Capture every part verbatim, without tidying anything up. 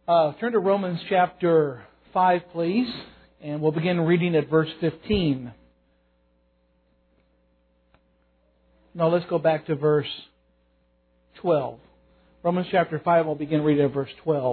Uh, turn to Romans chapter five, please, and we'll begin reading at verse fifteen. No, let's go back to verse twelve. Romans chapter five, we'll begin reading at verse twelve.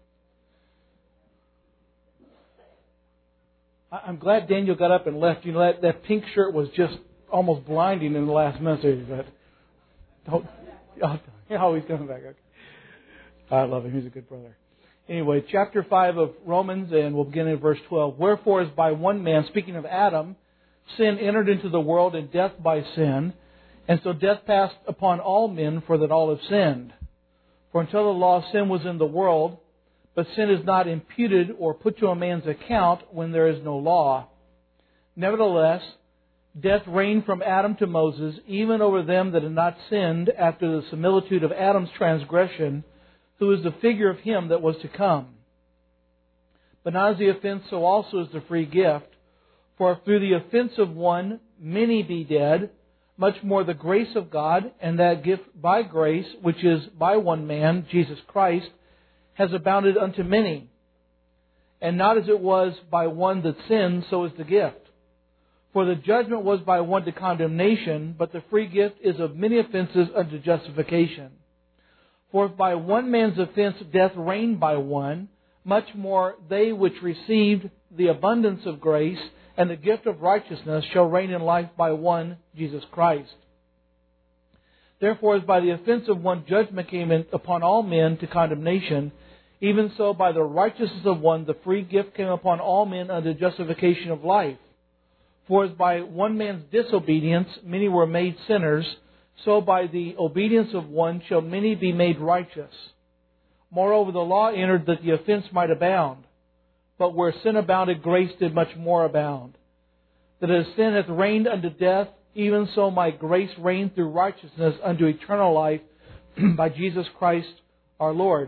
I'm glad Daniel got up and left. You know, that, that pink shirt was just almost blinding in the last message, but don't, oh, he's coming back. Okay. I love him. He's a good brother. Anyway, chapter five of Romans, and we'll begin in verse twelve. Wherefore, as by one man, speaking of Adam, sin entered into the world, and death by sin. And so death passed upon all men, for that all have sinned. For until the law, sin was in the world, but sin is not imputed or put to a man's account when there is no law. Nevertheless, death reigned from Adam to Moses, even over them that had not sinned, after the similitude of Adam's transgression, who is the figure of him that was to come. But not as the offense, so also is the free gift. For if through the offense of one many be dead, much more the grace of God, and that gift by grace, which is by one man, Jesus Christ, has abounded unto many. And not as it was by one that sinned, so is the gift. For the judgment was by one to condemnation, but the free gift is of many offenses unto justification. For if by one man's offense death reigned by one, much more they which received the abundance of grace and the gift of righteousness shall reign in life by one, Jesus Christ. Therefore, as by the offense of one judgment came in upon all men to condemnation, even so by the righteousness of one the free gift came upon all men unto justification of life. For as by one man's disobedience many were made sinners, so by the obedience of one shall many be made righteous. Moreover, the law entered that the offense might abound. But where sin abounded, grace did much more abound. That as sin hath reigned unto death, even so might grace reign through righteousness unto eternal life by Jesus Christ our Lord.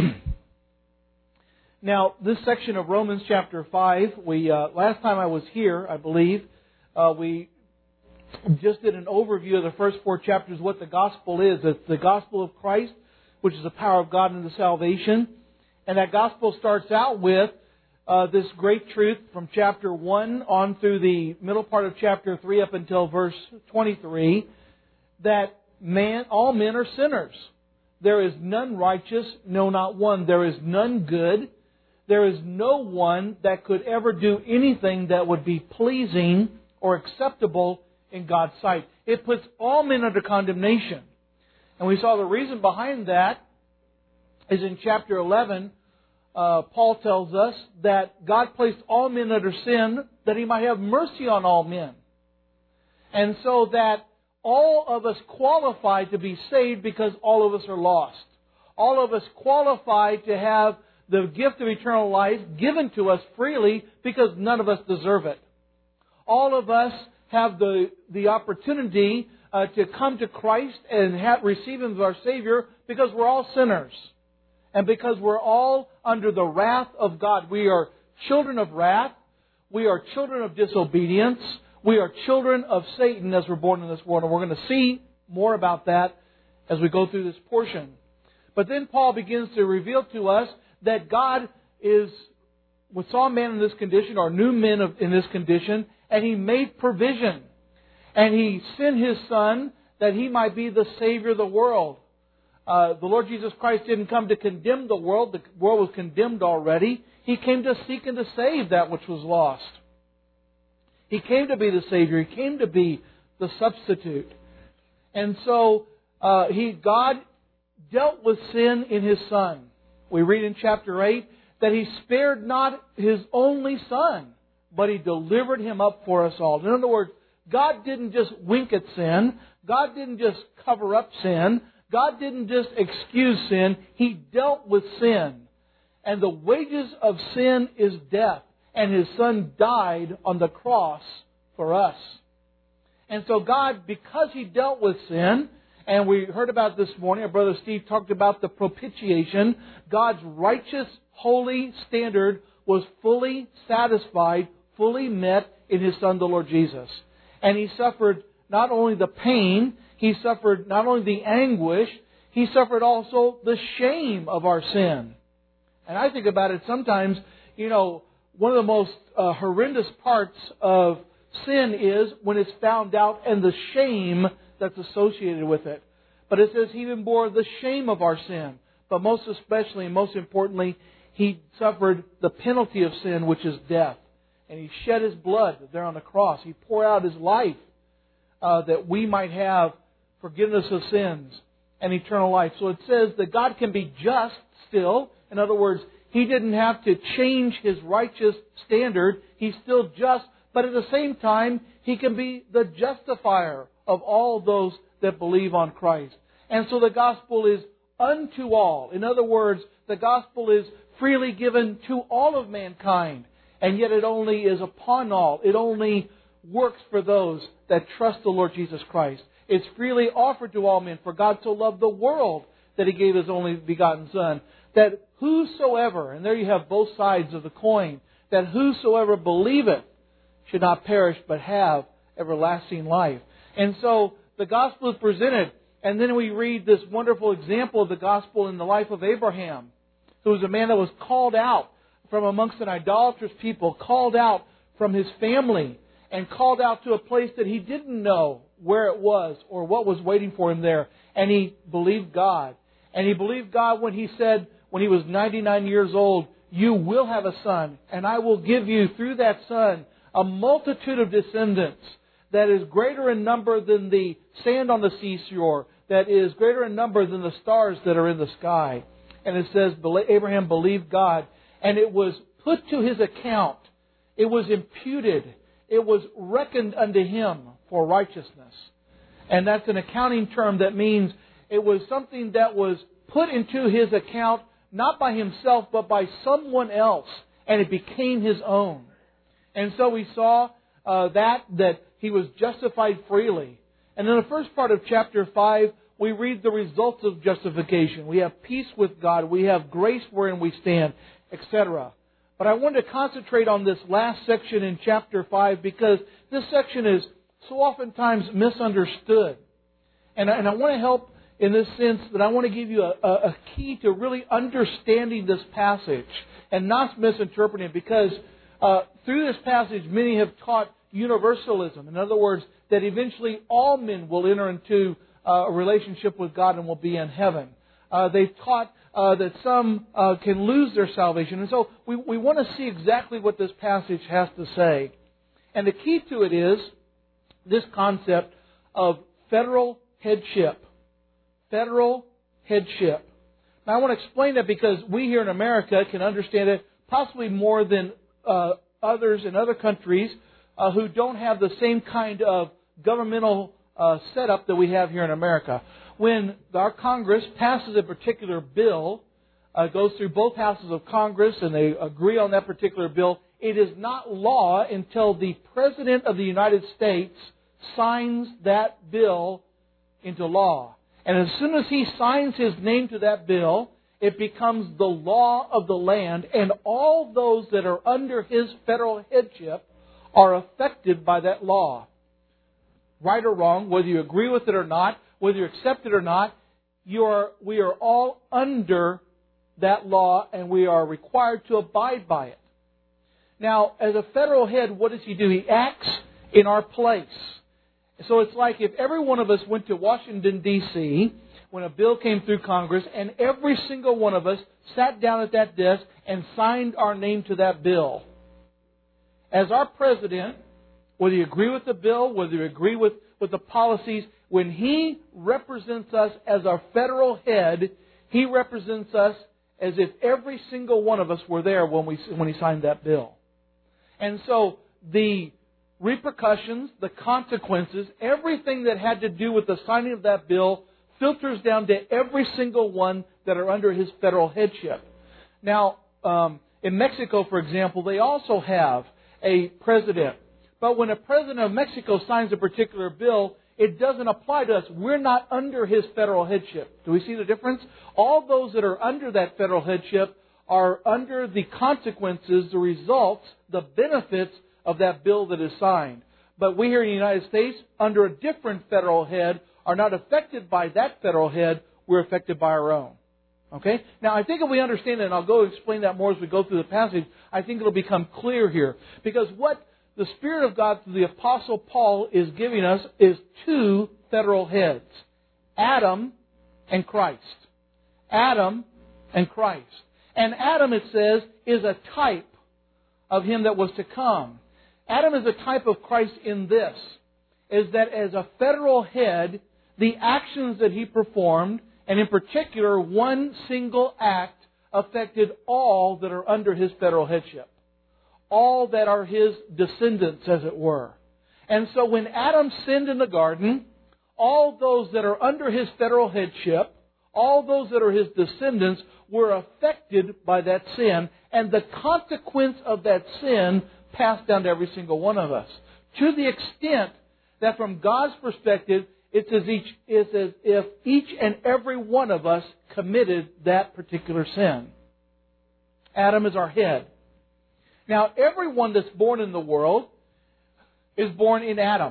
Now, this section of Romans chapter five, we uh, last time I was here, I believe, uh, we just did an overview of the first four chapters, what the gospel is. It's the gospel of Christ, which is the power of God unto salvation. And that gospel starts out with uh, this great truth from chapter one on through the middle part of chapter three up until verse twenty-three, that man, all men are sinners. There is none righteous, no, not one. There is none good. There is no one that could ever do anything that would be pleasing or acceptable in God's sight. It puts all men under condemnation. And we saw the reason behind that is in chapter eleven, uh, Paul tells us that God placed all men under sin that He might have mercy on all men. And so that all of us qualify to be saved because all of us are lost. All of us qualify to have the gift of eternal life given to us freely because none of us deserve it. All of us have the, the opportunity uh, to come to Christ and have, receive Him as our Savior because we're all sinners. And because we're all under the wrath of God. We are children of wrath. We are children of disobedience. We are children of Satan as we're born in this world. And we're going to see more about that as we go through this portion. But then Paul begins to reveal to us that God is, we saw man in this condition, or knew men of, in this condition, and He made provision. And He sent His Son that He might be the Savior of the world. Uh, the Lord Jesus Christ didn't come to condemn the world. The world was condemned already. He came to seek and to save that which was lost. He came to be the Savior. He came to be the substitute. And so uh, He, God dealt with sin in His Son. We read in chapter eight that He spared not His only Son, but He delivered Him up for us all. In other words, God didn't just wink at sin. God didn't just cover up sin. God didn't just excuse sin. He dealt with sin. And the wages of sin is death. And His Son died on the cross for us. And so God, because He dealt with sin, and we heard about this morning, our brother Steve talked about the propitiation, God's righteous, holy standard was fully satisfied, fully met in His Son, the Lord Jesus. And He suffered not only the pain, He suffered not only the anguish, He suffered also the shame of our sin. And I think about it sometimes, you know, one of the most uh, horrendous parts of sin is when it's found out and the shame that's associated with it. But it says He even bore the shame of our sin. But most especially and most importantly, He suffered the penalty of sin, which is death. And He shed His blood there on the cross. He poured out His life uh, that we might have forgiveness of sins and eternal life. So it says that God can be just still. In other words, He didn't have to change His righteous standard. He's still just. But at the same time, He can be the justifier of all those that believe on Christ. And so the gospel is unto all. In other words, the gospel is freely given to all of mankind. And yet it only is upon all. It only works for those that trust the Lord Jesus Christ. It's freely offered to all men. For God so loved the world that He gave His only begotten Son, that whosoever, and there you have both sides of the coin, that whosoever believeth should not perish but have everlasting life. And so the gospel is presented. And then we read this wonderful example of the gospel in the life of Abraham, who was a man that was called out from amongst an idolatrous people, called out from his family, and called out to a place that he didn't know where it was or what was waiting for him there. And he believed God. And he believed God when He said, when he was ninety-nine years old, you will have a son, and I will give you through that son a multitude of descendants that is greater in number than the sand on the seashore, that is greater in number than the stars that are in the sky. And it says Abraham believed God, and it was put to his account. It was imputed. It was reckoned unto him for righteousness. And that's an accounting term that means it was something that was put into his account not by himself but by someone else, and it became his own. And so we saw uh, that, that he was justified freely. And in the first part of chapter five, we read the results of justification. We have peace with God. We have grace wherein we stand, et cetera. But I want to concentrate on this last section in chapter five because this section is so oftentimes misunderstood. And I, and I want to help in this sense that I want to give you a, a, a key to really understanding this passage and not misinterpreting it, because uh, through this passage many have taught universalism. In other words, that eventually all men will enter into uh, a relationship with God and will be in heaven. Uh, they've taught uh, that some uh, can lose their salvation. And so we, we want to see exactly what this passage has to say. And the key to it is this concept of federal headship. Federal headship. Now I want to explain that because we here in America can understand it possibly more than uh, others in other countries uh, who don't have the same kind of governmental uh, setup that we have here in America. When our Congress passes a particular bill, uh, goes through both houses of Congress and they agree on that particular bill, it is not law until the President of the United States signs that bill into law. And as soon as he signs his name to that bill, it becomes the law of the land, and all those that are under his federal headship are affected by that law. Right or wrong, whether you agree with it or not, whether you accept it or not, you are, we are all under that law, and we are required to abide by it. Now, as a federal head, what does he do? He acts in our place. So it's like if every one of us went to Washington, D C, when a bill came through Congress, and every single one of us sat down at that desk and signed our name to that bill. As our president, whether you agree with the bill, whether you agree with, with the policies, when he represents us as our federal head, he represents us as if every single one of us were there when we when he signed that bill. And so the repercussions, the consequences, everything that had to do with the signing of that bill filters down to every single one that are under his federal headship. Now, um, in Mexico, for example, they also have a president. But when a president of Mexico signs a particular bill, it doesn't apply to us. We're not under his federal headship. Do we see the difference? All those that are under that federal headship are under the consequences, the results, the benefits of that bill that is signed. But we here in the United States, under a different federal head, are not affected by that federal head. We're affected by our own. Okay? Now, I think if we understand it, and I'll go explain that more as we go through the passage, I think it'll become clear here. Because what the Spirit of God through the Apostle Paul is giving us is two federal heads. Adam and Christ. Adam and Christ. And Adam, it says, is a type of Him that was to come. Adam is a type of Christ in this, is that as a federal head, the actions that He performed, and in particular, one single act, affected all that are under His federal headship. All that are His descendants, as it were. And so when Adam sinned in the garden, all those that are under His federal headship, all those that are His descendants, were affected by that sin. And the consequence of that sin passed down to every single one of us. To the extent that from God's perspective, it's as, each, it's as if each and every one of us committed that particular sin. Adam is our head. Now, everyone that's born in the world is born in Adam.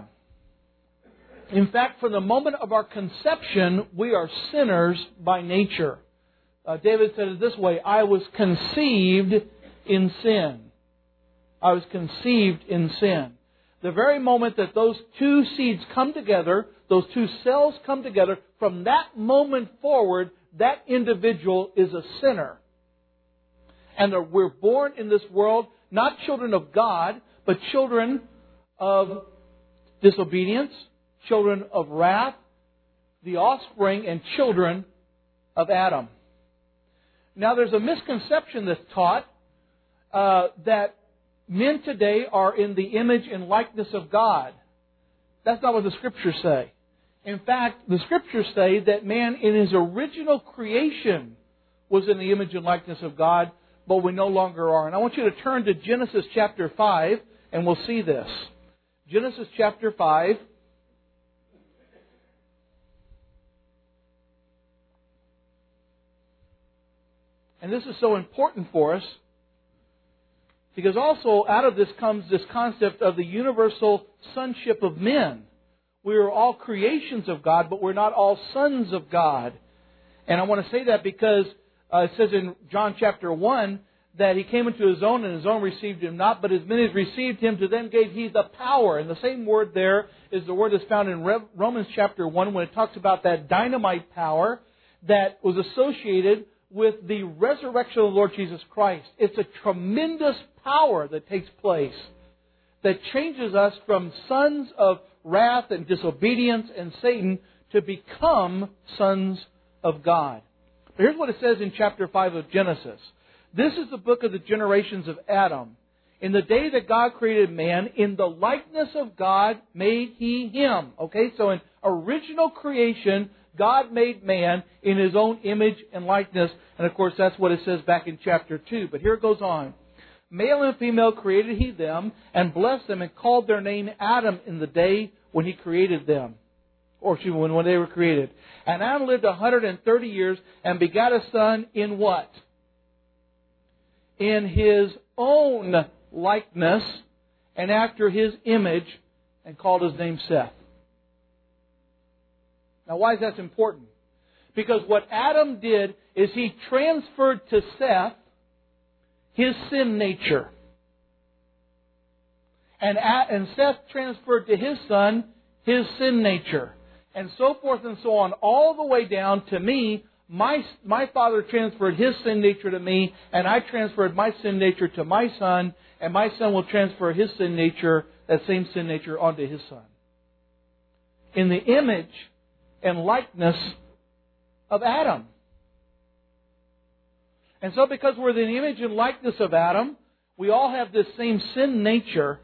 In fact, from the moment of our conception, we are sinners by nature. Uh, David said it this way, I was conceived in sin. I was conceived in sin. The very moment that those two seeds come together, those two cells come together, from that moment forward, that individual is a sinner. And we're born in this world, not children of God, but children of disobedience, children of wrath, the offspring and children of Adam. Now there's a misconception that's taught uh, that men today are in the image and likeness of God. That's not what the Scriptures say. In fact, the Scriptures say that man in his original creation was in the image and likeness of God, but we no longer are. And I want you to turn to Genesis chapter five, and we'll see this. Genesis chapter five. And this is so important for us, because also out of this comes this concept of the universal sonship of men. We are all creations of God, but we're not all sons of God. And I want to say that because uh, it says in John chapter one that He came into His own, and His own received Him not, but as many as received Him, to them gave He the power. And the same word there is the word that's found in Romans chapter one when it talks about that dynamite power that was associated with the resurrection of the Lord Jesus Christ. It's a tremendous power that takes place that changes us from sons of wrath and disobedience and Satan to become sons of God. But here's what it says in chapter five of Genesis. This is the book of the generations of Adam. In the day that God created man, in the likeness of God made He him. Okay, so in original creation, God made man in His own image and likeness. And of course, that's what it says back in chapter two. But here it goes on. Male and female created He them, and blessed them, and called their name Adam in the day when He created them. Or excuse me, when, when they were created. And Adam lived one hundred thirty years, and begat a son in what? In his own likeness, and after His image, and called his name Seth. Now, why is that important? Because what Adam did is he transferred to Seth his sin nature. And, and Seth transferred to his son his sin nature. And so forth and so on, all the way down to me. My, my father transferred his sin nature to me, and I transferred my sin nature to my son, and my son will transfer his sin nature, that same sin nature, onto his son. In the image and likeness of Adam. And so because we're the image and likeness of Adam, we all have this same sin nature.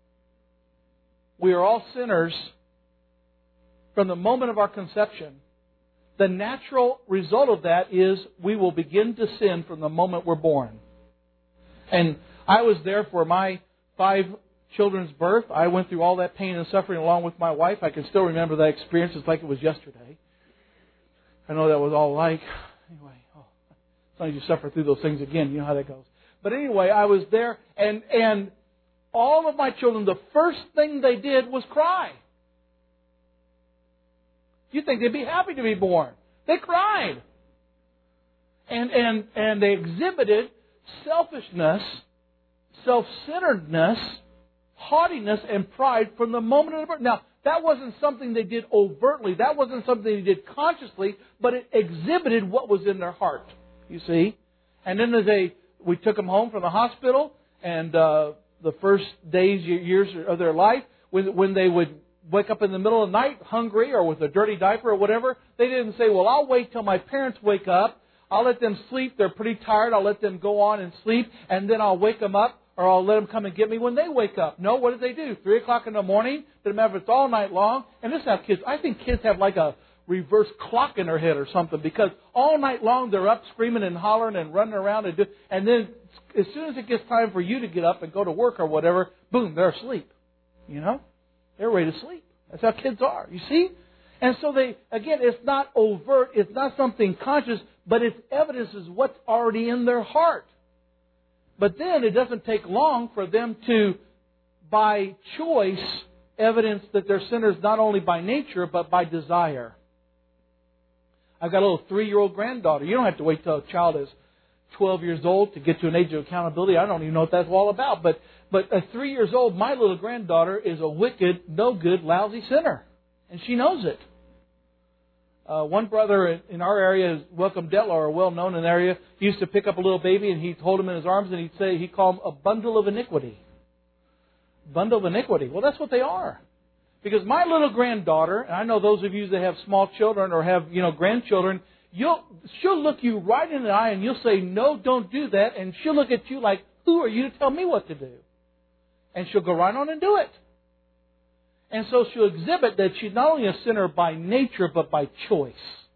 We are all sinners from the moment of our conception. The natural result of that is we will begin to sin from the moment we're born. And I was there for my five children's birth. I went through all that pain and suffering along with my wife. I can still remember that experience. It's like it was yesterday. I know that was all like. Anyway, oh, sometimes you suffer through those things again. You know how that goes. But anyway, I was there, and and all of my children, the first thing they did was cry. You'd think they'd be happy to be born. They cried. And, and, and they exhibited selfishness, self-centeredness, haughtiness, and pride from the moment of the birth. Now, that wasn't something they did overtly. That wasn't something they did consciously, but it exhibited what was in their heart, you see. And then as they, we took them home from the hospital, and uh, the first days, years of their life, when, when they would wake up in the middle of the night hungry or with a dirty diaper or whatever, they didn't say, well, I'll wait till my parents wake up. I'll let them sleep. They're pretty tired. I'll let them go on and sleep, and then I'll wake them up, or I'll let them come and get me when they wake up. No, what did they do? Three o'clock in the morning, doesn't matter if it's all night long. And this is how kids, I think kids have like a reverse clock in their head or something, because all night long they're up screaming and hollering and running around, and do, and then as soon as it gets time for you to get up and go to work or whatever, boom, they're asleep. You know? They're ready to sleep. That's how kids are. You see? And so they, again, it's not overt, it's not something conscious, but it evidences what's already in their heart. But then it doesn't take long for them to, by choice, evidence that they're sinners not only by nature, but by desire. I've got a little three-year-old granddaughter. You don't have to wait till a child is twelve years old to get to an age of accountability. I don't even know what that's all about. But, but at three years old, my little granddaughter is a wicked, no-good, lousy sinner. And she knows it. Uh, one brother in our area, Welcome Detlow, well-known in the area, he used to pick up a little baby and he'd hold him in his arms and he'd say, he'd call him a bundle of iniquity. Bundle of iniquity. Well, that's what they are. Because my little granddaughter, and I know those of you that have small children or have, you know, grandchildren, you'll, she'll look you right in the eye and you'll say, no, don't do that. And she'll look at you like, who are you to tell me what to do? And she'll go right on and do it. And so she'll exhibit that she's not only a sinner by nature, but by choice,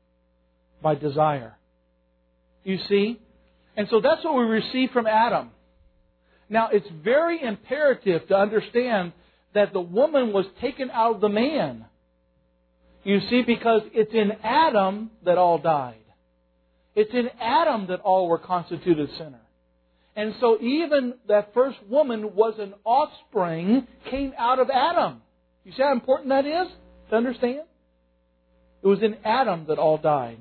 by desire. You see? And so that's what we receive from Adam. Now, it's very imperative to understand that the woman was taken out of the man. You see, because it's in Adam that all died. It's in Adam that all were constituted sinner. And so even that first woman was an offspring, came out of Adam. You see how important that is to understand? It was in Adam that all died.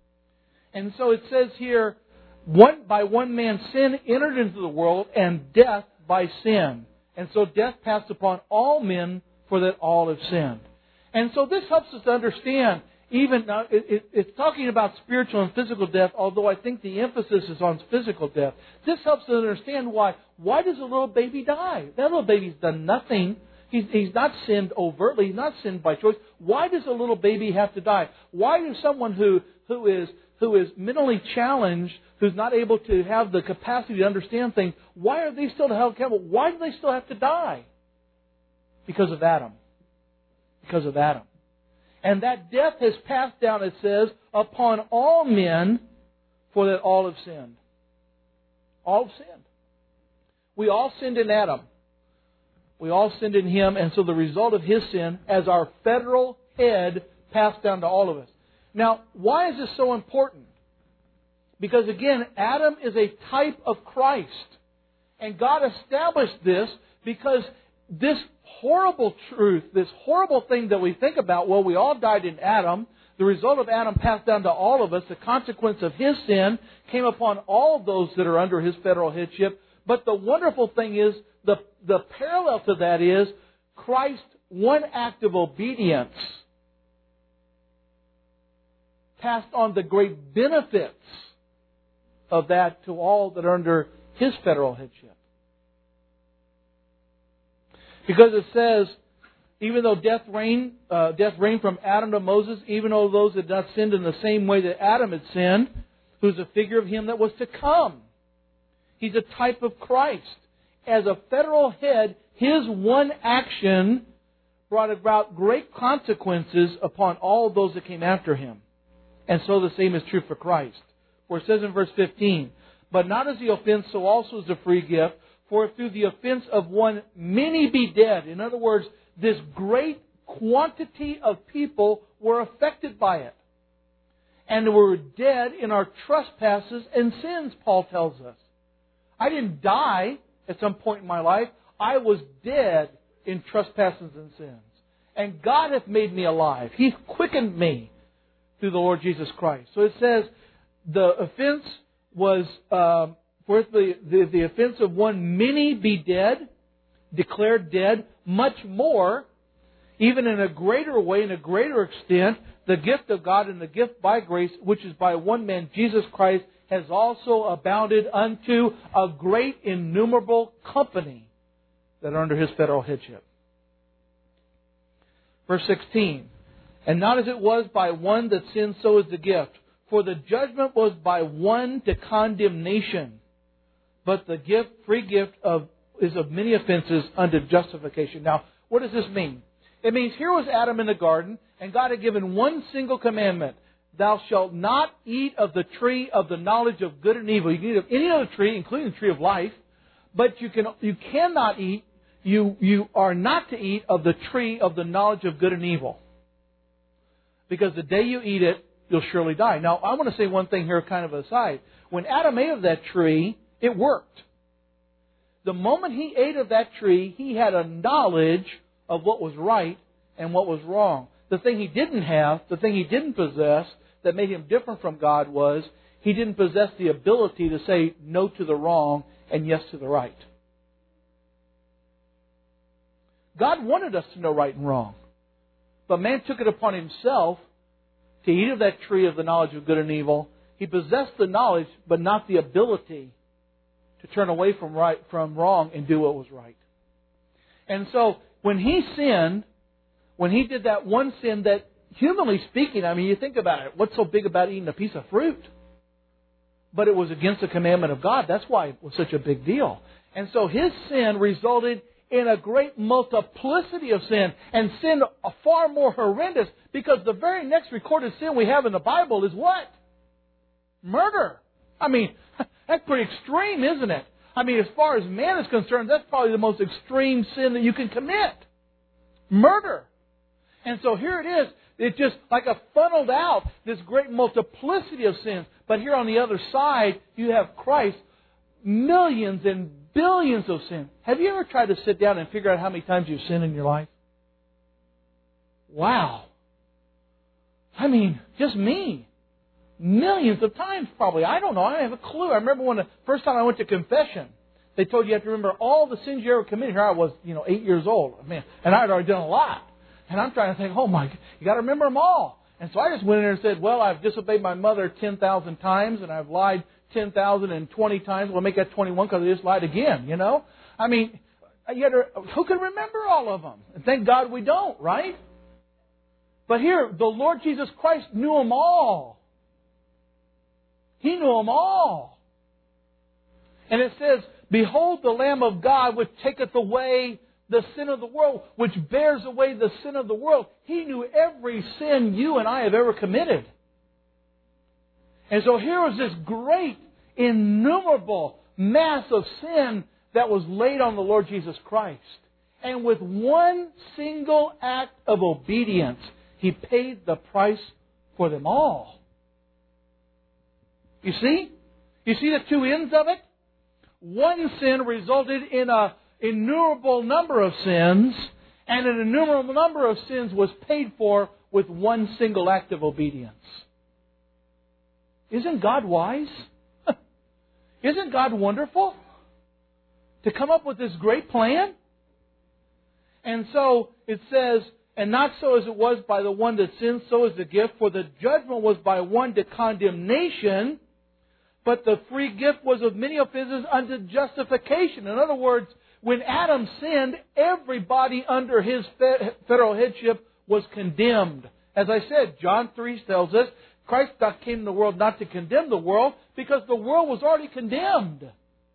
And so it says here, one by one man's sin entered into the world, and death by sin. And so death passed upon all men, for that all have sinned. And so this helps us to understand, even now, it, it, it's talking about spiritual and physical death, although I think the emphasis is on physical death. This helps us to understand why. Why does a little baby die? That little baby's done nothing. He's, he's not sinned overtly. He's not sinned by choice. Why does a little baby have to die? Why does someone who, who is who is mentally challenged, who's not able to have the capacity to understand things, why are they still held accountable? Why do they still have to die? Because of Adam. Because of Adam. And that death has passed down, it says, upon all men, for that all have sinned. All have sinned. We all sinned in Adam. We all sinned in Him, and so the result of His sin, as our federal head, passed down to all of us. Now, why is this so important? Because again, Adam is a type of Christ. And God established this because this horrible truth, this horrible thing that we think about, well, we all died in Adam. The result of Adam passed down to all of us. The consequence of his sin came upon all of those that are under his federal headship. But the wonderful thing is, the, the parallel to that is Christ's one act of obedience passed on the great benefits of that to all that are under His federal headship. Because it says, even though death reigned, uh, death reigned from Adam to Moses, even though those had not sinned in the same way that Adam had sinned, who's a figure of Him that was to come. He's a type of Christ. As a federal head, His one action brought about great consequences upon all those that came after Him. And so the same is true for Christ. For it says in verse fifteen, but not as the offense, so also is the free gift. For if through the offense of one many be dead. In other words, this great quantity of people were affected by it. And were dead in our trespasses and sins, Paul tells us. I didn't die at some point in my life. I was dead in trespasses and sins. And God hath made me alive. He's quickened me through the Lord Jesus Christ. So it says, the offense was, um, for if the, the, the offense of one many be dead, declared dead, much more, even in a greater way, in a greater extent, the gift of God and the gift by grace, which is by one man, Jesus Christ, has also abounded unto a great innumerable company that are under His federal headship. Verse sixteen, and not as it was by one that sinned, so is the gift. For the judgment was by one to condemnation, but the gift, free gift of is of many offenses unto justification. Now, what does this mean? It means here was Adam in the garden, and God had given one single commandment. Thou shalt not eat of the tree of the knowledge of good and evil. You can eat of any other tree, including the tree of life, but you can you cannot eat, you, you are not to eat of the tree of the knowledge of good and evil. Because the day you eat it, you'll surely die. Now, I want to say one thing here, kind of aside. When Adam ate of that tree, it worked. The moment he ate of that tree, he had a knowledge of what was right and what was wrong. The thing he didn't have, the thing he didn't possess, that made him different from God was he didn't possess the ability to say no to the wrong and yes to the right. God wanted us to know right and wrong. But man took it upon himself to eat of that tree of the knowledge of good and evil. He possessed the knowledge, but not the ability to turn away from right from wrong and do what was right. And so when he sinned, when he did that one sin that, humanly speaking, I mean, you think about it, what's so big about eating a piece of fruit? But it was against the commandment of God. That's why it was such a big deal. And so his sin resulted in a great multiplicity of sin, and sin far more horrendous, because the very next recorded sin we have in the Bible is what? Murder. I mean, that's pretty extreme, isn't it? I mean, as far as man is concerned, that's probably the most extreme sin that you can commit. Murder. And so here it is. It's just like a funneled out this great multiplicity of sins. But here on the other side, you have Christ. Millions and billions of sin. Have you ever tried to sit down and figure out how many times you've sinned in your life? Wow. I mean, just me. Millions of times probably. I don't know. I don't have a clue. I remember when the first time I went to confession, they told you you have to remember all the sins you ever committed. Here I was, you know, eight years old. I mean, and I had already done a lot. And I'm trying to think, oh my, you got to remember them all. And so I just went in there and said, well, I've disobeyed my mother ten thousand times, and I've lied ten thousand twenty times. We'll make that twenty-one because I just lied again, you know? I mean, you gotta, who can remember all of them? And thank God we don't, right? But here, the Lord Jesus Christ knew them all. He knew them all. And it says, behold the Lamb of God which taketh away the sin of the world, which bears away the sin of the world. He knew every sin you and I have ever committed. And so here was this great, innumerable mass of sin that was laid on the Lord Jesus Christ. And with one single act of obedience, He paid the price for them all. You see? You see the two ends of it? One sin resulted in an innumerable number of sins, and an innumerable number of sins was paid for with one single act of obedience. Isn't God wise? Isn't God wonderful? To come up with this great plan? And so it says, and not so as it was by the one that sinned, so is the gift. For the judgment was by one to condemnation, but the free gift was of many offenses unto justification. In other words, when Adam sinned, everybody under his federal headship was condemned. As I said, John three tells us, Christ came in the world not to condemn the world, because the world was already condemned.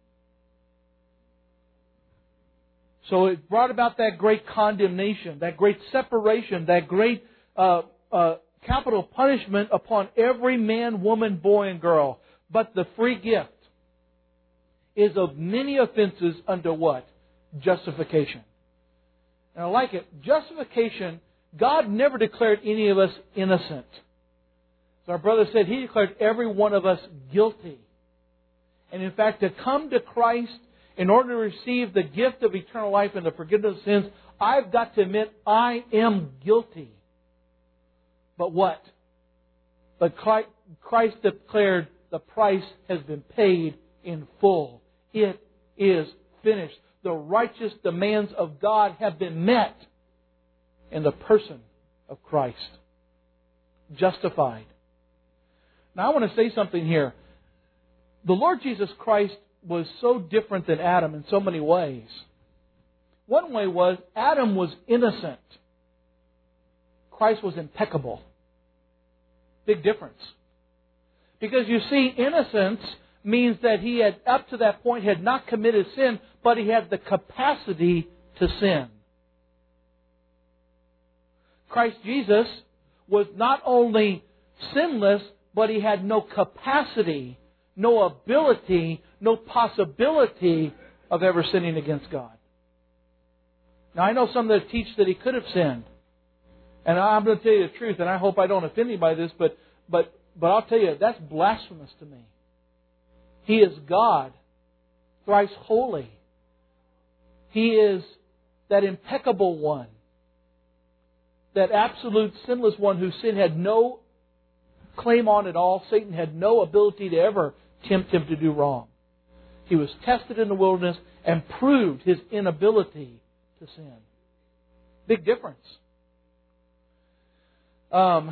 So it brought about that great condemnation, that great separation, that great uh, uh, capital punishment upon every man, woman, boy, and girl. But the free gift is of many offenses unto what? Justification. And I like it. Justification, God never declared any of us innocent. So our brother said He declared every one of us guilty. And in fact, to come to Christ in order to receive the gift of eternal life and the forgiveness of sins, I've got to admit I am guilty. But what? But Christ declared the the price has been paid in full. It is finished. The righteous demands of God have been met in the person of Christ. Justified. Now I want to say something here. The Lord Jesus Christ was so different than Adam in so many ways. One way was Adam was innocent. Christ was impeccable. Big difference. Because you see, innocence means that he had, up to that point, had not committed sin, but he had the capacity to sin. Christ Jesus was not only sinless, but he had no capacity, no ability, no possibility of ever sinning against God. Now I know some that teach that he could have sinned. And I'm going to tell you the truth, and I hope I don't offend anybody by this, but, but, but I'll tell you, that's blasphemous to me. He is God, thrice holy. He is that impeccable one, that absolute sinless one whose sin had no claim on at all. Satan had no ability to ever tempt him to do wrong. He was tested in the wilderness and proved his inability to sin. Big difference. Um,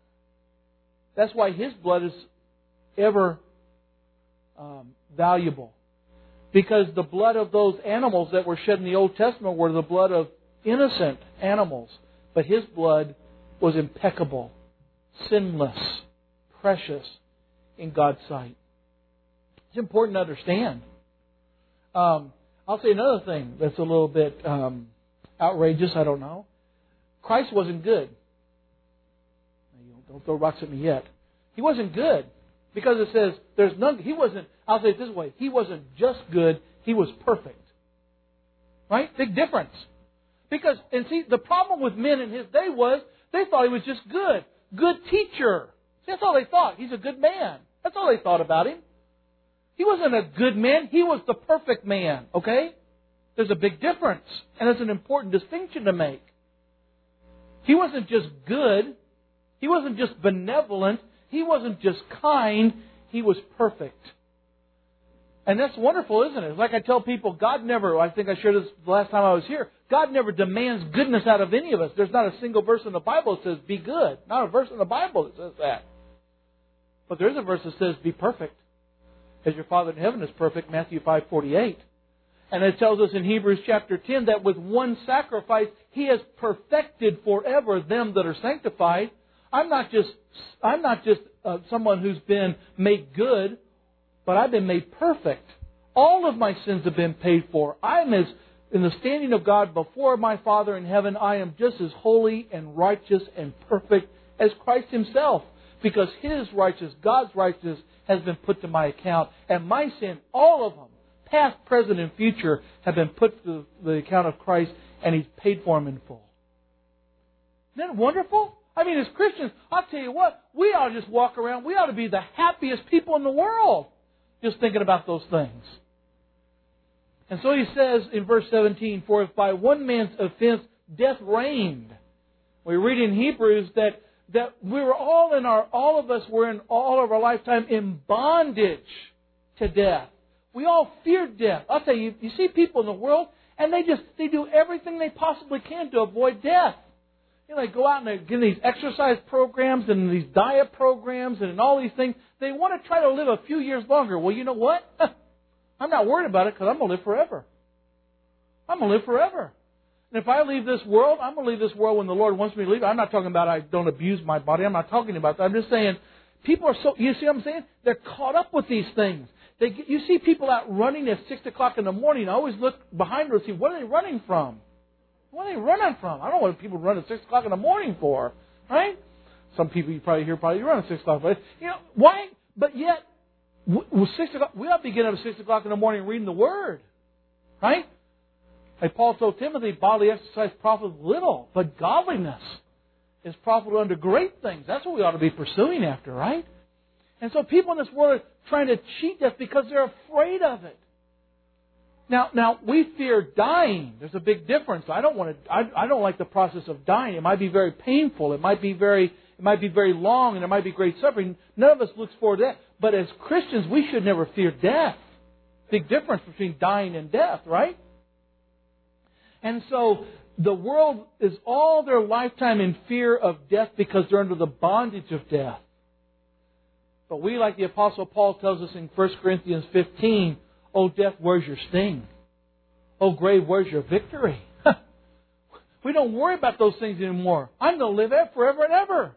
that's why His blood is ever um, valuable. Because the blood of those animals that were shed in the Old Testament were the blood of innocent animals. But His blood was impeccable, sinless, precious in God's sight. It's important to understand. Um, I'll say another thing that's a little bit um, outrageous, I don't know. Christ wasn't good. Don't throw rocks at me yet. He wasn't good. Because it says, there's none, He wasn't, I'll say it this way, He wasn't just good, He was perfect. Right? Big difference. Because, and see, the problem with men in His day was, they thought He was just good. Good teacher. See, that's all they thought. He's a good man. That's all they thought about Him. He wasn't a good man. He was the perfect man. Okay? There's a big difference. And it's an important distinction to make. He wasn't just good. He wasn't just benevolent. He wasn't just kind. He was perfect. And that's wonderful, isn't it? Like I tell people, God never, I think I shared this the last time I was here, God never demands goodness out of any of us. There's not a single verse in the Bible that says, be good. Not a verse in the Bible that says that. But there is a verse that says, be perfect, as your Father in heaven is perfect, Matthew five forty-eight. And it tells us in Hebrews chapter ten that with one sacrifice, He has perfected forever them that are sanctified. I'm not just, I'm not just uh, someone who's been made good, but I've been made perfect. All of my sins have been paid for. I'm as, in the standing of God before my Father in heaven, I am just as holy and righteous and perfect as Christ Himself. Because His righteousness, God's righteousness, has been put to my account. And my sin, all of them, past, present, and future, have been put to the account of Christ, and He's paid for them in full. Isn't that wonderful? I mean, as Christians, I'll tell you what, we ought to just walk around, we ought to be the happiest people in the world, just thinking about those things. And so He says in verse seventeen, for if by one man's offense death reigned. We read in Hebrews that, that we were all in our, all of us were in all of our lifetime in bondage to death. We all feared death. I'll tell you, you see people in the world, and they just, they do everything they possibly can to avoid death. You know, they go out and they get these exercise programs and these diet programs and all these things. They want to try to live a few years longer. Well, you know what? I'm not worried about it because I'm going to live forever. I'm going to live forever. And if I leave this world, I'm going to leave this world when the Lord wants me to leave. I'm not talking about I don't abuse my body. I'm not talking about that. I'm just saying people are so, you see what I'm saying? They're caught up with these things. They get, you see people out running at six o'clock in the morning. I always look behind them to see what are they running from. What are they running from? I don't know what people run at six o'clock in the morning for, right? Some people you probably hear probably run at six o'clock, but you know why? But yet, w- six o'clock, we ought to be getting up at six o'clock in the morning reading the Word, right? Like Paul told Timothy, bodily exercise profits little, but godliness is profitable unto great things. That's what we ought to be pursuing after, right? And so people in this world are trying to cheat death because they're afraid of it. Now, now we fear dying. There's a big difference. I don't want to. I, I don't like the process of dying. It might be very painful. It might be very It might be very long and there might be great suffering. None of us looks forward to that. But as Christians, we should never fear death. Big difference between dying and death, right? And so the world is all their lifetime in fear of death because they're under the bondage of death. But we, like the Apostle Paul tells us in First Corinthians fifteen, "Oh death, where's your sting? Oh grave, where's your victory?" We don't worry about those things anymore. I'm going to live forever and ever.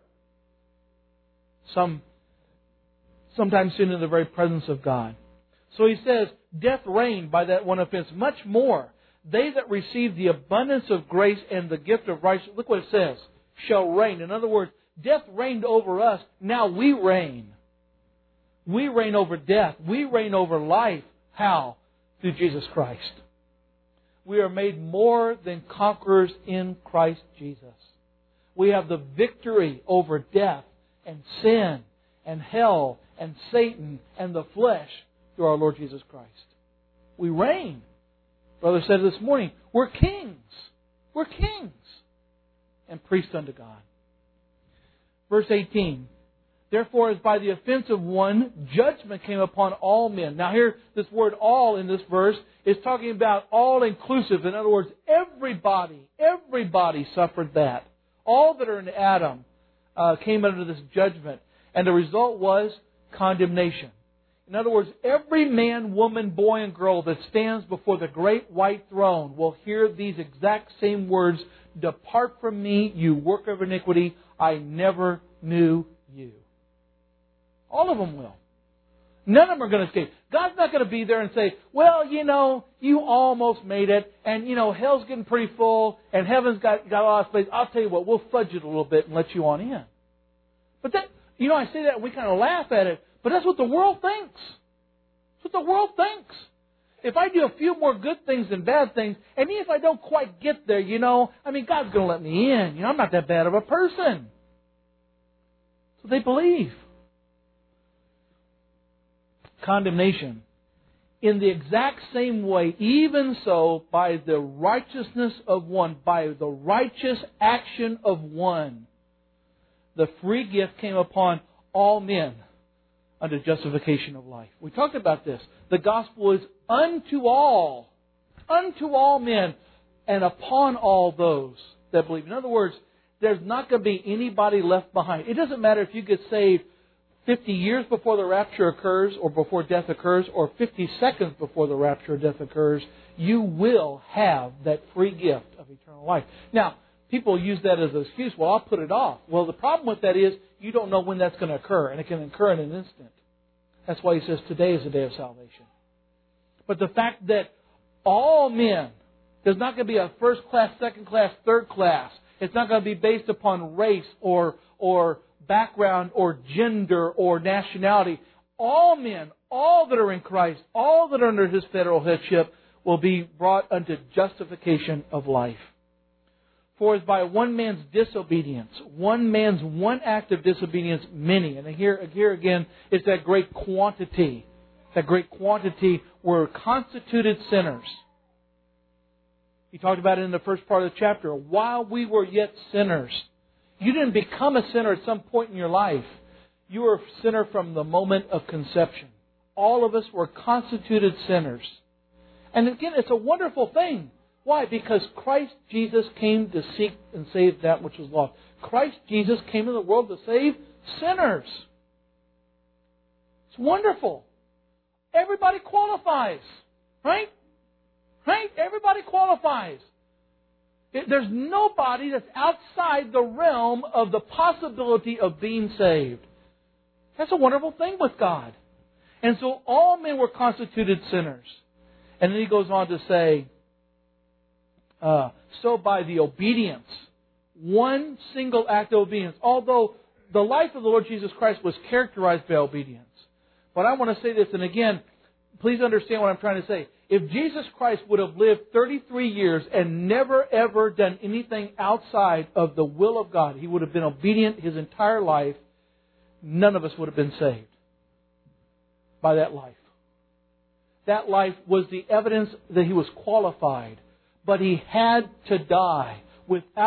Some, sometimes sin in the very presence of God. So he says, death reigned by that one offense. Much more, they that receive the abundance of grace and the gift of righteousness, look what it says, shall reign. In other words, death reigned over us. Now we reign. We reign over death. We reign over life. How? Through Jesus Christ. We are made more than conquerors in Christ Jesus. We have the victory over death and sin and hell and Satan and the flesh through our Lord Jesus Christ. We reign. Brother said this morning, we're kings. We're kings and priests unto God. Verse eighteen. Therefore, as by the offense of one, judgment came upon all men. Now here, this word all in this verse is talking about all inclusive. In other words, everybody, everybody suffered that. All that are in Adam uh, came under this judgment. And the result was condemnation. In other words, every man, woman, boy, and girl that stands before the great white throne will hear these exact same words, "Depart from me, you worker of iniquity, I never knew you." All of them will. None of them are going to escape. God's not going to be there and say, well, you know, you almost made it, and, you know, hell's getting pretty full, and heaven's got, got a lot of space. I'll tell you what, we'll fudge it a little bit and let you on in. But that, you know, I say that and we kind of laugh at it, but that's what the world thinks. That's what the world thinks. If I do a few more good things than bad things, and even if I don't quite get there, you know, I mean, God's going to let me in. You know, I'm not that bad of a person. So they believe. Condemnation. In the exact same way, even so, by the righteousness of one, by the righteous action of one, the free gift came upon all men unto justification of life. We talked about this. The gospel is unto all, unto all men, and upon all those that believe. In other words, there's not going to be anybody left behind. It doesn't matter if you get saved fifty years before the rapture occurs, or before death occurs, or fifty seconds before the rapture or death occurs, you will have that free gift of eternal life. Now, people use that as an excuse. Well, I'll put it off. Well, the problem with that is you don't know when that's going to occur, and it can occur in an instant. That's why he says today is the day of salvation. But the fact that all men, there's not going to be a first class, second class, third class. It's not going to be based upon race or or background or gender or nationality. All men, all that are in Christ, all that are under His federal headship will be brought unto justification of life. For as by one man's disobedience, one man's one act of disobedience, many. And here, here again, it's that great quantity. That great quantity were constituted sinners. He talked about it in the first part of the chapter. While we were yet sinners. You didn't become a sinner at some point in your life. You were a sinner from the moment of conception. All of us were constituted sinners. And again, it's a wonderful thing. Why? Because Christ Jesus came to seek and save that which was lost. Christ Jesus came into the world to save sinners. It's wonderful. Everybody qualifies. Right? Right? Everybody qualifies. There's nobody that's outside the realm of the possibility of being saved. That's a wonderful thing with God. And so all men were constituted sinners. And then he goes on to say, uh, so by the obedience, one single act of obedience, although the life of the Lord Jesus Christ was characterized by obedience. But I want to say this, and again, please understand what I'm trying to say. If Jesus Christ would have lived thirty-three years and never ever done anything outside of the will of God, He would have been obedient His entire life, none of us would have been saved by that life. That life was the evidence that He was qualified. But He had to die. Without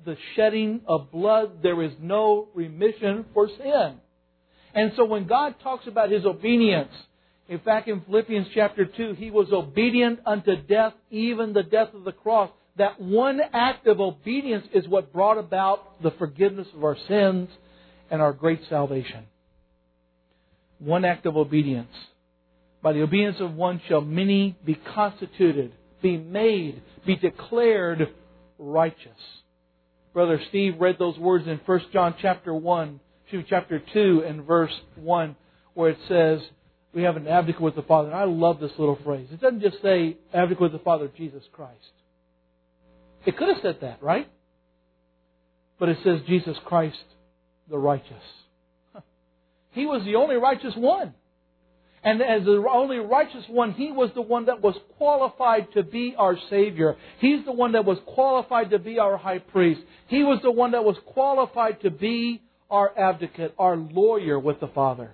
the shedding of blood, there is no remission for sin. And so when God talks about His obedience, in fact in Philippians chapter two, He was obedient unto death, even the death of the cross. That one act of obedience is what brought about the forgiveness of our sins and our great salvation. One act of obedience. By the obedience of one shall many be constituted, be made, be declared righteous. Brother Steve read those words in First John chapter one, chapter two and verse one, where it says, we have an advocate with the Father. And I love this little phrase. It doesn't just say advocate with the Father, Jesus Christ. It could have said that, right? But it says Jesus Christ the righteous. He was the only righteous one. And as the only righteous one, He was the one that was qualified to be our Savior. He's the one that was qualified to be our high priest. He was the one that was qualified to be our advocate, our lawyer with the Father.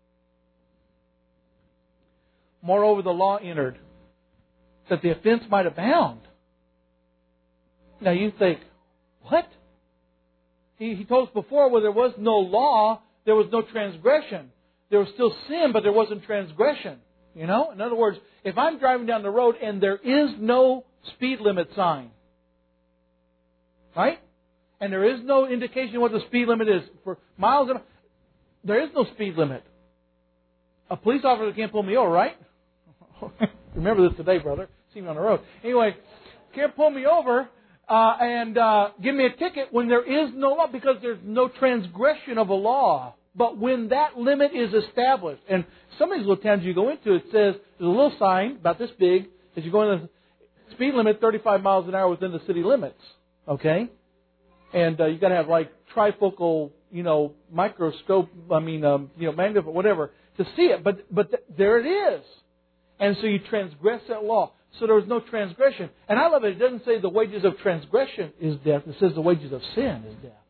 Moreover, the law entered that the offense might abound. Now you think, what? He, he told us before where there was no law, there was no transgression. There was still sin, but there wasn't transgression. You know? In other words, if I'm driving down the road and there is no speed limit sign, right? And there is no indication what the speed limit is for miles and there is no speed limit. A police officer can't pull me over, right? Remember this today, brother. See me on the road. Anyway, can't pull me over uh, and uh, give me a ticket when there is no law, because there's no transgression of a law. But when that limit is established, and some of these little towns you go into, it says, there's a little sign about this big, as you go in the speed limit, thirty-five miles an hour within the city limits. Okay? And uh, you've got to have like trifocal, you know, microscope, I mean, um, you know, magnify, whatever, to see it. But but th- there it is. And so you transgress that law. So there was no transgression. And I love it. It doesn't say the wages of transgression is death. It says the wages of sin is death.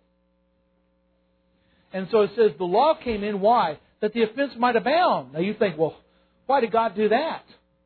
And so it says the law came in. Why? That the offense might abound. Now you think, well, why did God do that?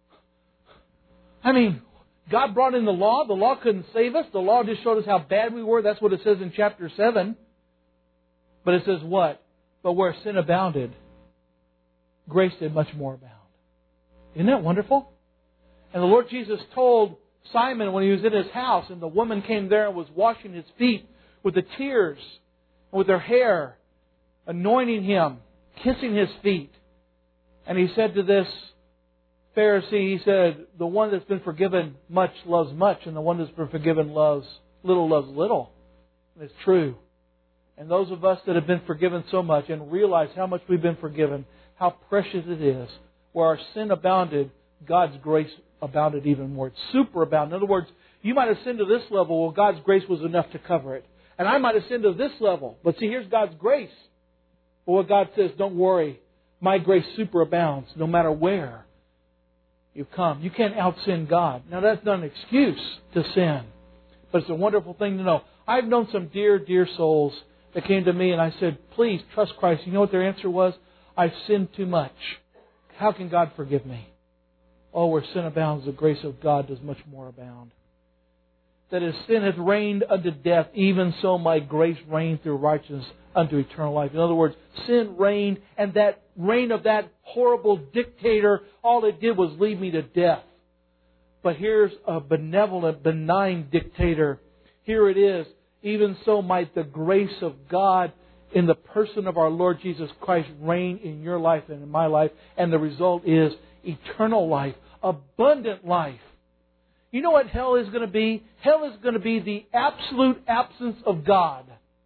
I mean, God brought in the law. The law couldn't save us. The law just showed us how bad we were. That's what it says in chapter seven. But it says what? But where sin abounded, grace did much more abound. Isn't that wonderful? And the Lord Jesus told Simon when He was in his house, and the woman came there and was washing His feet with the tears, with her hair, anointing Him, kissing His feet. And He said to this Pharisee, He said, the one that's been forgiven much loves much, and the one that's been forgiven loves little loves little. And it's true. And those of us that have been forgiven so much and realize how much we've been forgiven, how precious it is, where our sin abounded, God's grace abounded even more. It's super abounded. In other words, you might have sinned to this level, well, God's grace was enough to cover it. And I might have sinned to this level. But see, here's God's grace. But what God says, don't worry. My grace superabounds no matter where you come. You can't out-sin God. Now, that's not an excuse to sin. But it's a wonderful thing to know. I've known some dear, dear souls that came to me and I said, please trust Christ. You know what their answer was? I've sinned too much. How can God forgive me? Oh, where sin abounds, the grace of God does much more abound. That as sin hath reigned unto death, even so my grace reigned through righteousness unto eternal life. In other words, sin reigned, and that reign of that horrible dictator, all it did was lead me to death. But here's a benevolent, benign dictator. Here it is. Even so might the grace of God in the person of our Lord Jesus Christ reign in your life and in my life. And the result is eternal life, abundant life. You know what hell is going to be? Hell is going to be the absolute absence of God.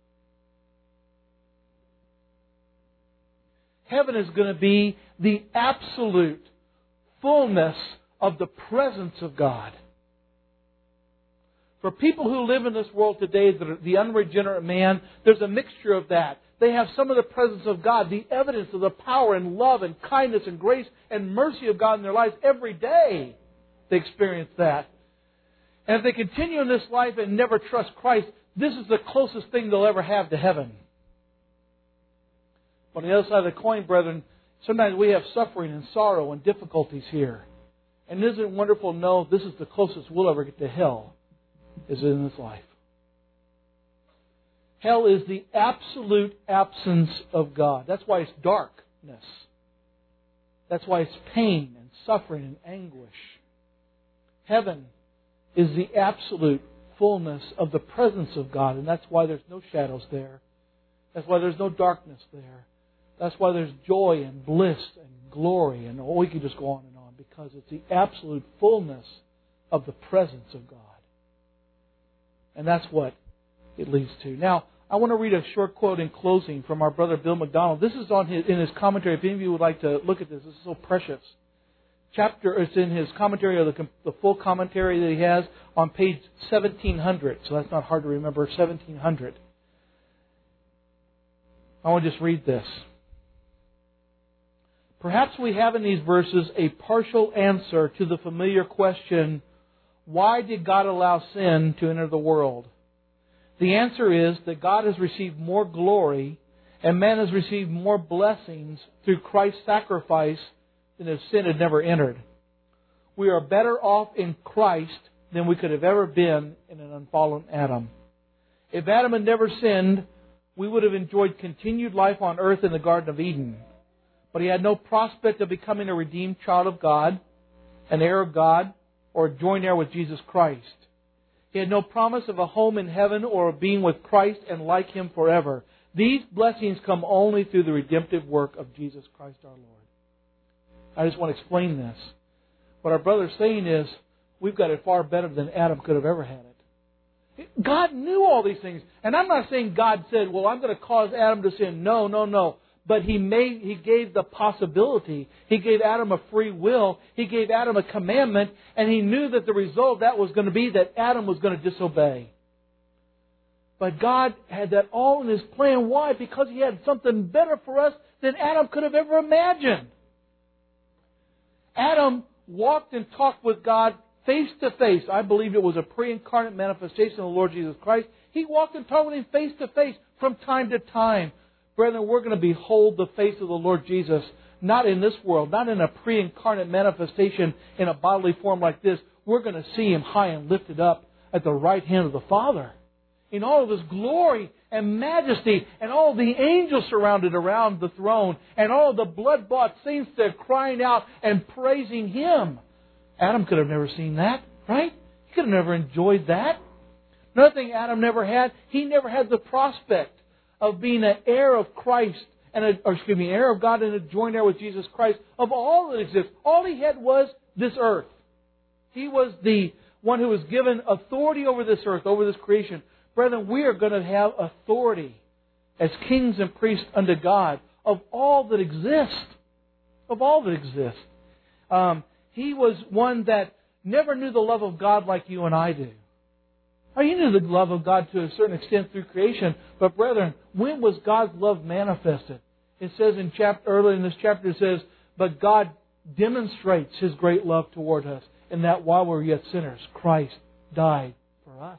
Heaven is going to be the absolute fullness of the presence of God. For people who live in this world today, the unregenerate man, there's a mixture of that. They have some of the presence of God, the evidence of the power and love and kindness and grace and mercy of God in their lives every day. They experience that. And if they continue in this life and never trust Christ, this is the closest thing they'll ever have to heaven. On the other side of the coin, brethren, sometimes we have suffering and sorrow and difficulties here. And isn't it wonderful to know this is the closest we'll ever get to hell, is in this life. Hell is the absolute absence of God. That's why it's darkness. That's why it's pain and suffering and anguish. Heaven is the absolute fullness of the presence of God, and that's why there's no shadows there. That's why there's no darkness there. That's why there's joy and bliss and glory, and oh, we can just go on and on, because it's the absolute fullness of the presence of God. And that's what it leads to. Now, I want to read a short quote in closing from our brother Bill McDonald. This is on his, in his commentary. If any of you would like to look at this, this is so precious. Chapter, it's in his commentary, or the, the full commentary that he has on page seventeen hundred. So that's not hard to remember, seventeen hundred. I want to just read this. Perhaps we have in these verses a partial answer to the familiar question, why did God allow sin to enter the world? The answer is that God has received more glory and man has received more blessings through Christ's sacrifice than if sin had never entered. We are better off in Christ than we could have ever been in an unfallen Adam. If Adam had never sinned, we would have enjoyed continued life on earth in the Garden of Eden. But he had no prospect of becoming a redeemed child of God, an heir of God, or a joint heir with Jesus Christ. He had no promise of a home in heaven or of being with Christ and like Him forever. These blessings come only through the redemptive work of Jesus Christ our Lord. I just want to explain this. What our brother's saying is, we've got it far better than Adam could have ever had it. God knew all these things. And I'm not saying God said, well, I'm going to cause Adam to sin. No, no, no. But He made, He gave the possibility. He gave Adam a free will. He gave Adam a commandment. And He knew that the result of that was going to be that Adam was going to disobey. But God had that all in His plan. Why? Because He had something better for us than Adam could have ever imagined. Adam walked and talked with God face to face. I believe it was a pre-incarnate manifestation of the Lord Jesus Christ. He walked and talked with Him face to face from time to time. Brethren, we're going to behold the face of the Lord Jesus, not in this world, not in a pre-incarnate manifestation in a bodily form like this. We're going to see Him high and lifted up at the right hand of the Father, in all of His glory and majesty, and all the angels surrounded around the throne, and all the blood-bought saints there crying out and praising Him. Adam could have never seen that, right? He could have never enjoyed that. Another thing Adam never had, he never had the prospect of being an heir of Christ, and a, or excuse me, heir of God and a joint heir with Jesus Christ, of all that exists. All he had was this earth. He was the one who was given authority over this earth, over this creation. Brethren, we are going to have authority as kings and priests unto God of all that exists. Of all that exists. Um, he was one that never knew the love of God like you and I do. Oh, you knew the love of God to a certain extent through creation, but brethren, when was God's love manifested? It says in chapter earlier in this chapter, it says, but God demonstrates His great love toward us, in that while we were yet sinners, Christ died for us.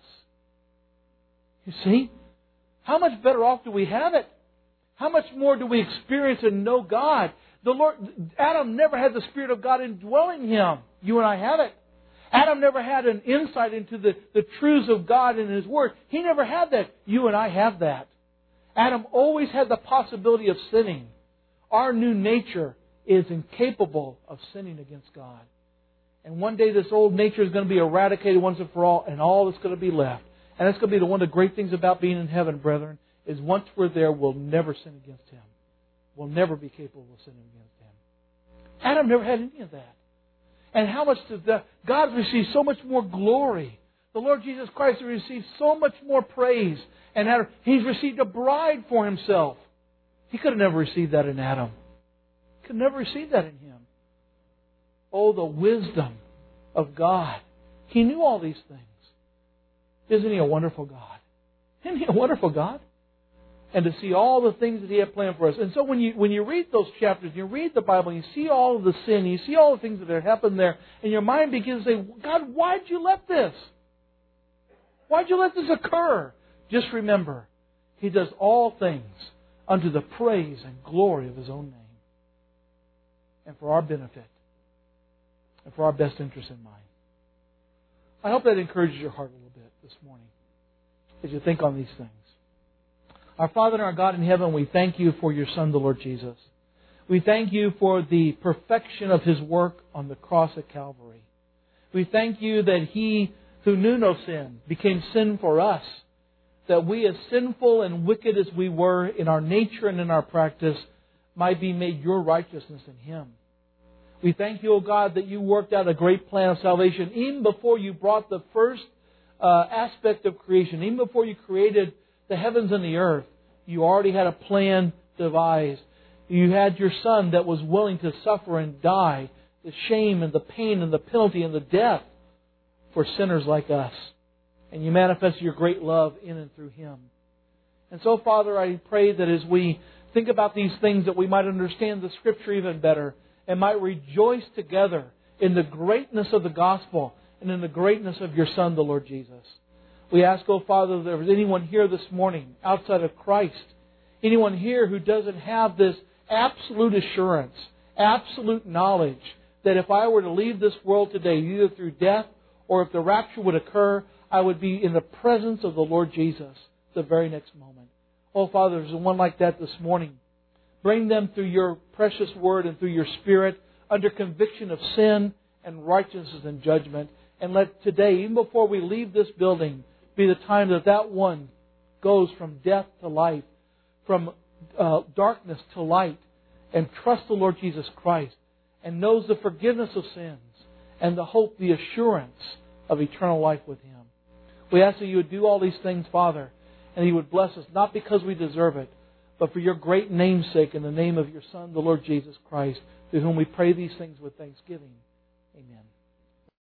You see? How much better off do we have it? How much more do we experience and know God? The Lord, Adam never had the Spirit of God indwelling him. You and I have it. Adam never had an insight into the, the truths of God and His Word. He never had that. You and I have that. Adam always had the possibility of sinning. Our new nature is incapable of sinning against God. And one day this old nature is going to be eradicated once and for all, and all that's going to be left. And that's going to be the one of the great things about being in heaven, brethren, is once we're there, we'll never sin against Him. We'll never be capable of sinning against Him. Adam never had any of that. And how much does that? God received so much more glory. The Lord Jesus Christ received so much more praise. And He's received a bride for Himself. He could have never received that in Adam. He could never receive that in him. Oh, the wisdom of God. He knew all these things. Isn't He a wonderful God? Isn't He a wonderful God? And to see all the things that He had planned for us. And so when you when you read those chapters, you read the Bible, and you see all of the sin, you see all the things that have happened there, and your mind begins to say, God, why did you let this? Why did you let this occur? Just remember, He does all things unto the praise and glory of His own name. And for our benefit. And for our best interest in mind. I hope that encourages your heart a little bit this morning as you think on these things. Our Father and our God in heaven, we thank You for Your Son, the Lord Jesus. We thank You for the perfection of His work on the cross at Calvary. We thank You that He who knew no sin became sin for us, that we, as sinful and wicked as we were in our nature and in our practice, might be made Your righteousness in Him. We thank You, O God, that You worked out a great plan of salvation even before You brought the first uh, aspect of creation. Even before You created the heavens and the earth, You already had a plan devised. You had Your Son that was willing to suffer and die the shame and the pain and the penalty and the death for sinners like us. And You manifested Your great love in and through Him. And so, Father, I pray that as we think about these things, that we might understand the Scripture even better and might rejoice together in the greatness of the gospel and in the greatness of Your Son, the Lord Jesus. We ask, oh Father, if there is anyone here this morning outside of Christ, anyone here who doesn't have this absolute assurance, absolute knowledge that if I were to leave this world today, either through death or if the rapture would occur, I would be in the presence of the Lord Jesus the very next moment. Oh Father, there's one like that this morning. Bring them through Your precious Word and through Your Spirit under conviction of sin and righteousness and judgment. And let today, even before we leave this building, be the time that that one goes from death to life, from uh, darkness to light, and trusts the Lord Jesus Christ, and knows the forgiveness of sins, and the hope, the assurance of eternal life with Him. We ask that You would do all these things, Father, and You would bless us, not because we deserve it, but for Your great name's sake, in the name of Your Son, the Lord Jesus Christ, to whom we pray these things with thanksgiving. Amen.